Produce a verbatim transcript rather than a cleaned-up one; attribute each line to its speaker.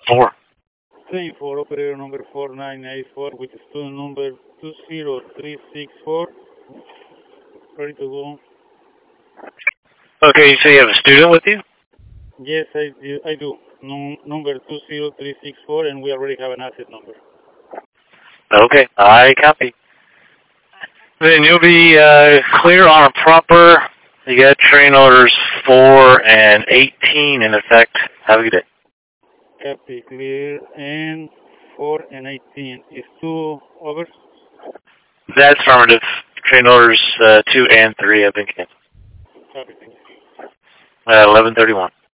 Speaker 1: Four.
Speaker 2: Three for operator number four nine eight four with student number two zero three six four. Ready to go.
Speaker 1: Okay, you say you have a student with you?
Speaker 2: Yes, I do. I do. Num number two zero three six four, and we already have an asset number.
Speaker 1: Okay, I copy. Then you'll be uh, clear on a proper. You got train orders four and eighteen in effect. Have a good day.
Speaker 2: Copy, clear, and four and eighteen. Is two overs?
Speaker 1: That's affirmative. Train orders uh, two and three have been canceled.
Speaker 2: Copy, thank you.
Speaker 1: Uh, eleven thirty-one.